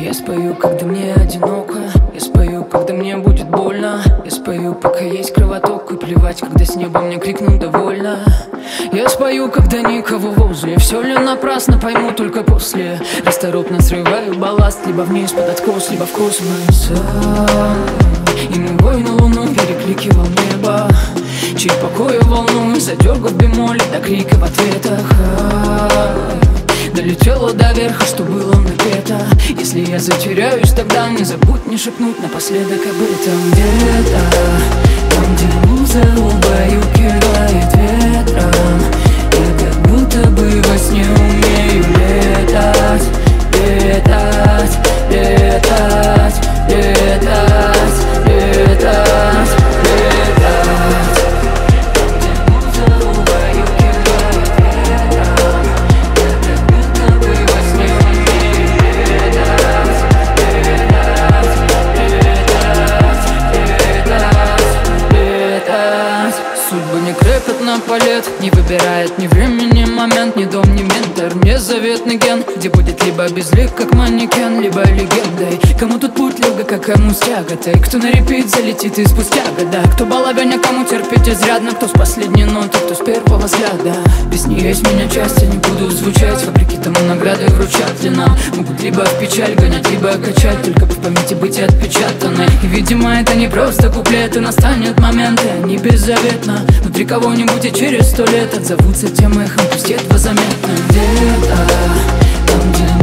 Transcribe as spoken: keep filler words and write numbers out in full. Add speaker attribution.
Speaker 1: Я спою, когда мне одиноко. Я спою, когда мне будет больно. Я спою, пока есть кровоток. И плевать, когда с неба мне крикнут «довольно». Я спою, когда никого возле. Все ли напрасно, пойму только после. Расторопно срываю балласт. Либо вниз под откос, либо в космос. И мой вой на луну перекликивал небо, чей покой волнует, задергав бемоли до крика в ответах. Долетела до верха, что было напето. Если я затеряюсь, тогда не забудь мне шепнуть напоследок об этом. Где-то там, где муза убаюкивает ветром, я как будто бы во сне умею летать, летать, летать, летать, летать, летать. Судьбы не крепят на палет, не выбирает ни время, ни момент, ни дом, ни ментор, не заветный ген, где будет либо безлик, как манекен, либо легендой. Кому тут путь легок, а кому с тяготой, кто на репит залетит и спустя года, кто баловень, а кому терпеть изрядно, кто с последней ноты, кто с первого взгляда. Песни есть меня части, не будут звучать, вопреки тому награды вручат ли нам. Могут либо в печаль гонять, либо качать, только бы в памяти быть отпечатаны. И видимо это не просто куплеты, настанет момент, и они беззаветно внутри кого-нибудь, и через сто лет отзовутся тем эхом, пусть едва заметно. Где-то там, где